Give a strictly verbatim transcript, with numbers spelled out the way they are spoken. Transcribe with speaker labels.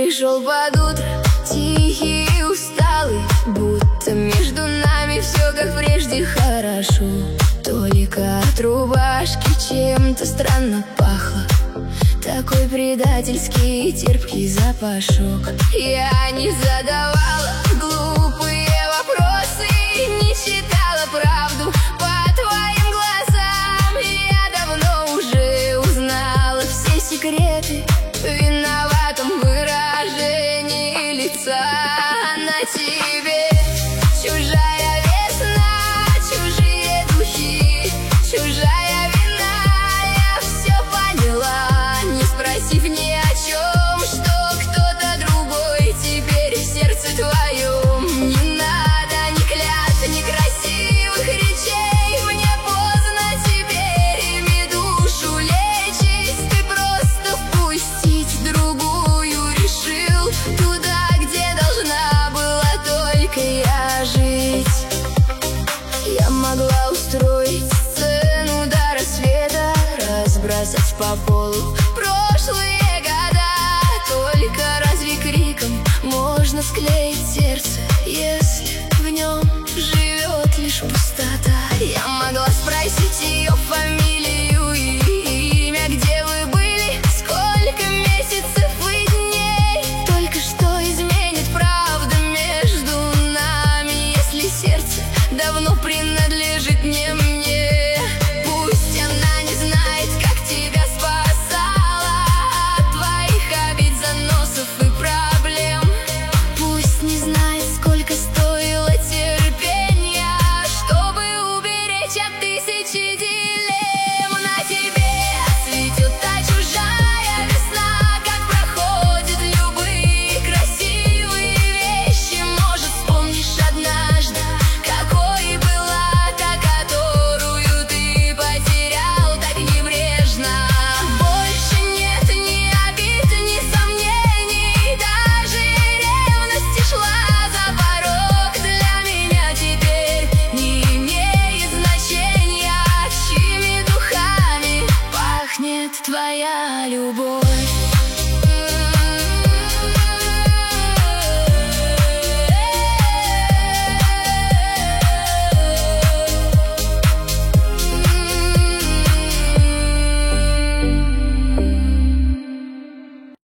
Speaker 1: пришел под утро, тихий и усталый, будто между нами все как прежде хорошо. Только от рубашки чем-то странно пахло, такой предательский терпкий запашок. Я не задавала глупые вопросы, не читала правду по твоим глазам. Я давно уже узнала все секреты в виноватом выражении лица. На тебе чужая весна, чужие духи, чужая вина. Я все поняла, не спросив ни о чем, что кто-то другой теперь в сердце твоем. Не надо ни клятв, ни красивых речей, мне поздно теперь ими душу лечить. Ты просто впустить другую решил туда, где должна была только я жить. Я могла устроить сцену до рассвета, разбросать по полу прошлые года. Только разве криком можно склеить сердце, если в нем живет лишь пустота? Я могла спросить ее фамилию и имя, где вы были, сколько месяцев и дней. Только что изменит правда между нами, если сердце давно принадлежит не мне. Пусть она не знает, как тебя спасала от твоих обид, заносов и проблем. Пусть не знает, сколько стоило терпения, чтобы уберечь от тысячи дилемм. На тебе цветет та чужая весна, как проходят любые красивые вещи. Может, вспомнишь однажды, какой была та, которую ты потерял так небрежно. Больше нет ни обид, ни сомнений, даже ревность шла за порог. Для меня теперь не имеет значения, чьими духами пахнет твоя любовь.